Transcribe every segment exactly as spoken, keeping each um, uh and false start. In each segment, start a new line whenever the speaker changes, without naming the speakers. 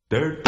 Didn't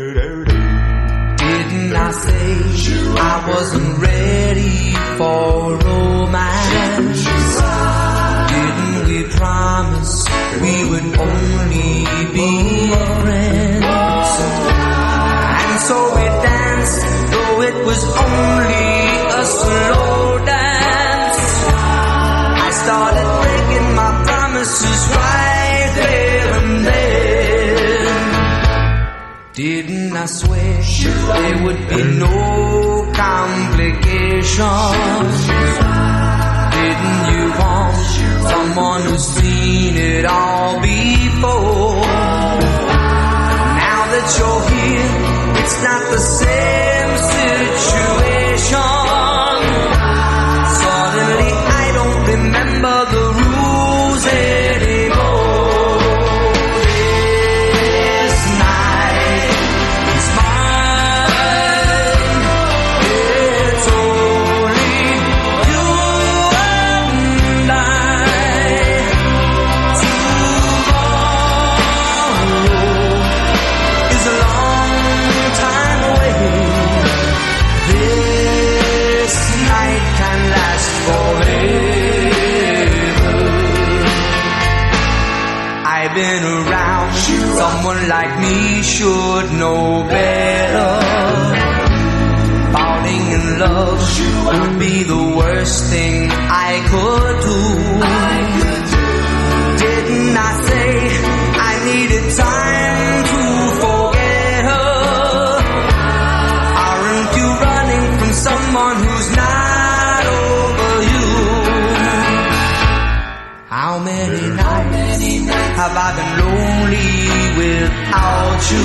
I say I wasn't ready for romance? Didn't we promise we would only be friends? And so we danced, though it was only a slow dance. I started breaking my promises right there and then. Didn't I swear there would be no complications? Didn't you want someone who's seen it all before? Now that you're here, it's not the same situation. Suddenly I don't remember the rules anymore. I've been around, someone like me should know better. Falling in love would be the worst thing I could do. Didn't I say I needed time to forget her? Aren't you running from someone who's not over you? How many nights have I been lonely without you?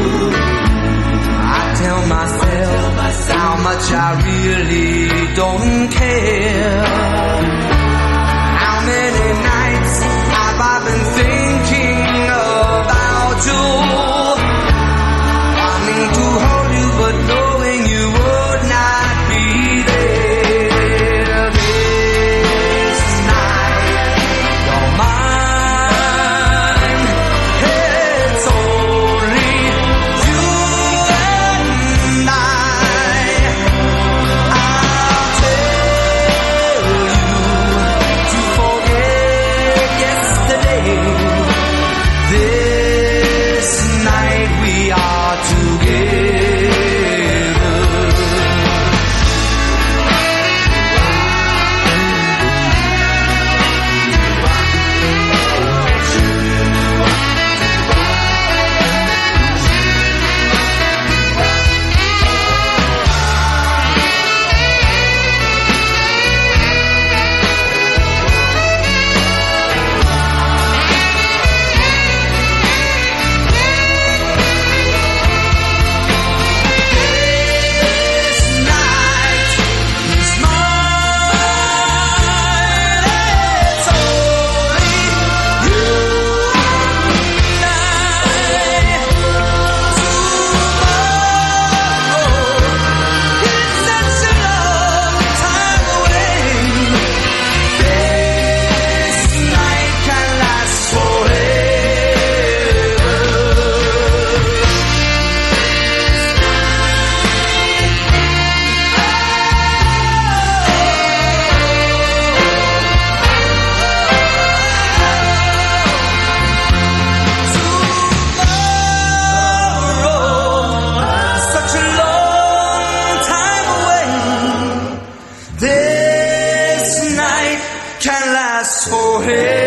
I tell myself how much I really don't care. How many nights have I been thinking about you? Wanting to hold you but knowing you would not be there. This night you're mine. It's only you and I. I'll tell you to forget yesterday. This night we are together. This night can last forever.